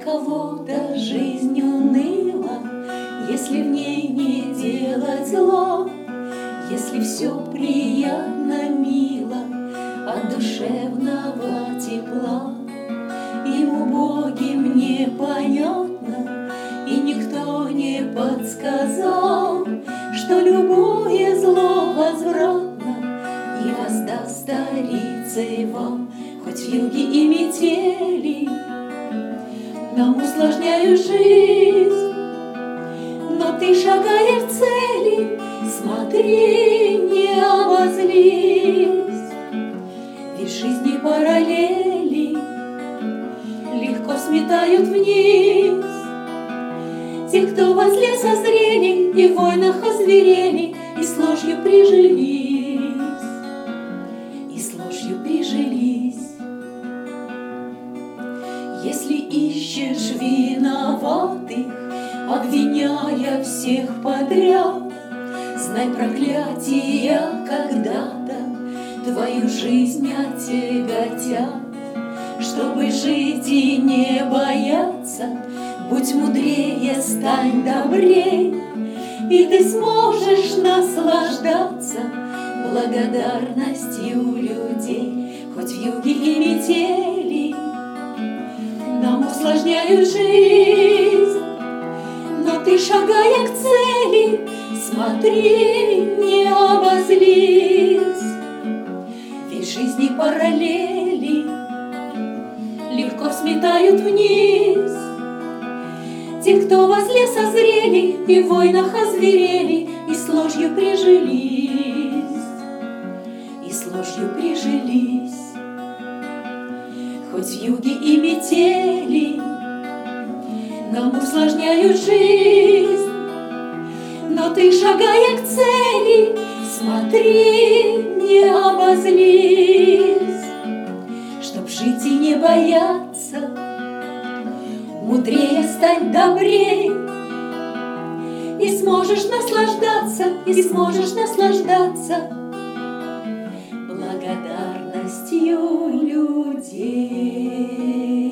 кого-то жизнь уныла, если в ней не делать зло, если все приятно, мило, от душевного тепла. Им убогим непонятно, и никто не подсказал, что любое зло возвратно и воздаст старицей вам. Хоть вьюги и метели нам усложняют жизнь, но ты, шагая в цели, смотри, не обозлись. Ведь жизни параллели легко сметают вниз тех, кто возле созрели и в войнах озверели, и с ложью прижились, и с ложью прижились. Если ищешь виноватых, обвиняя всех подряд, знай, проклятия когда-то твою жизнь отяготят. Чтобы жить и не бояться, будь мудрее, стань добрей, и ты сможешь наслаждаться благодарностью людей. Хоть вьюги и метели нам усложняют жизнь, но ты, шагая к цели, смотри, не обозлись. Ведь жизни параллели легко сметают вниз тех, кто возле созрели и в войнах озверели, и с ложью прижились, и с ложью прижились. Хоть вьюги и метели нам усложняют жизнь, но ты, шагая к цели, смотри, не обозлись. Чтоб жить и не бояться, мудрее стань, добрей, и сможешь наслаждаться, и сможешь наслаждаться благодарностью людей.